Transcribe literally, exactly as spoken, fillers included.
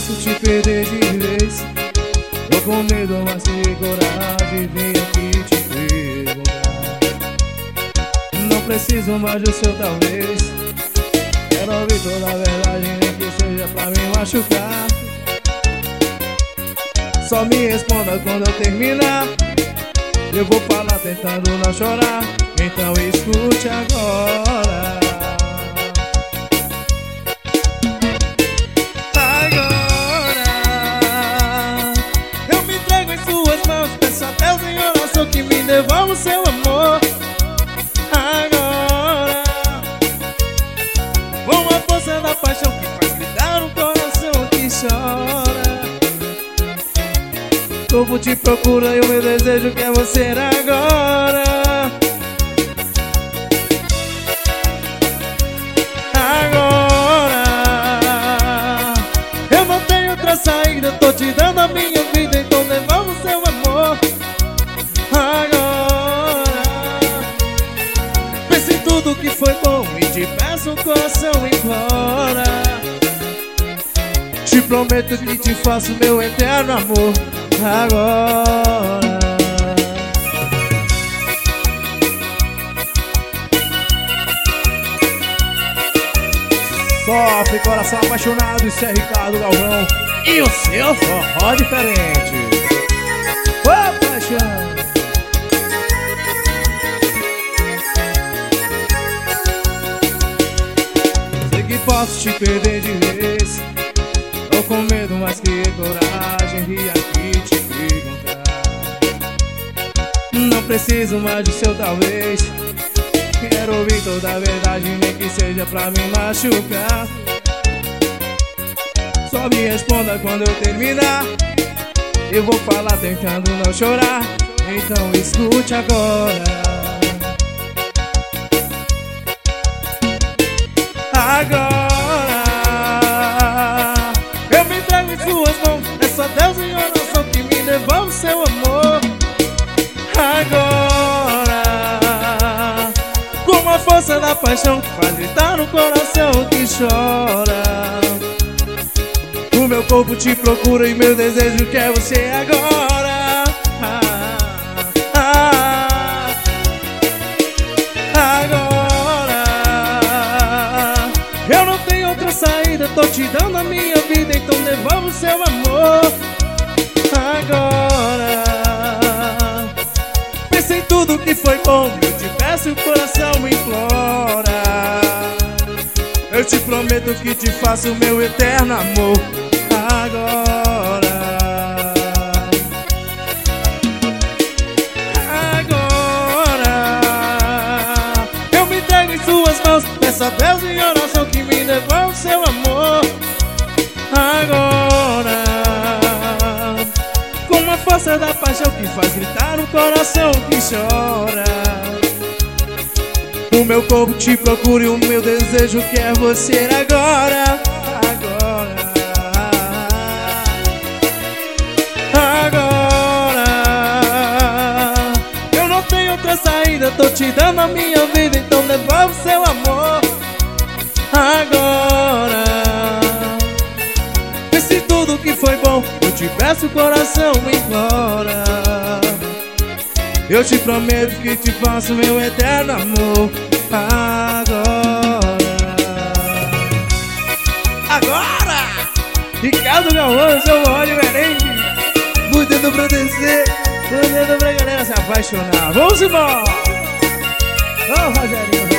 posso te perder de vez. Tô com medo, mas que coragem, vem aqui te perguntar. Não preciso mais do seu talvez. Quero ouvir toda a verdade, nem que seja pra me machucar. Só me responda quando eu terminar. Eu vou falar tentando não chorar. Então escute agora. Agora eu me entrego em suas mãos. Peço a Deus em oração que me devolva o seu amor. Agora, com a força da paixão que faz gritar um coração que chora. O corpo te procura e o meu desejo quer você agora. Agora eu não tenho outra saída, tô te dando a minha vida, então devolva o seu amor. Agora pense em tudo que foi bom e te peço, o coração implora. Te prometo que te faço meu eterno amor. Agora sofre coração apaixonado, isso é Ricardo Galvão e o seu forró diferente. Ô paixão, sei que posso te perder de vez. Tô com medo, mas que coragem, vi aqui te perguntar. Não preciso mais de seu talvez. Quero ouvir toda a verdade, nem que seja pra me machucar. Só me responda quando eu terminar. Eu vou falar tentando não chorar. Então escute agora. Agora suas mãos, é só Deus em oração que me devolve seu amor. Agora, com a força da paixão que faz gritar no coração que chora. O meu corpo te procura e meu desejo quer você agora. Ah, ah, agora eu não tenho outra saída, tô te dando a minha vida, então devolva o seu amor. Agora pense em tudo que foi bom, eu te peço e o coração implora. Eu te prometo que te faço o meu eterno amor. Agora, agora eu me entrego em suas mãos. Peço a Deus em oração que me devolva o seu amor. Agora, com a força da paixão que faz gritar um coração que chora. O meu corpo te procura e o meu desejo quer você agora. Agora, agora eu não tenho outra saída, tô te dando a minha vida, então devolve o seu amor. Agora pense tudo que foi bom, eu te peço, o coração implora. Eu te prometo que te faço meu eterno amor. Agora, agora Ricardo Galvão, seu óleo merengue, mudando pra descer, mudando pra galera se apaixonar. Vamos embora! Vamos, Rogerinho.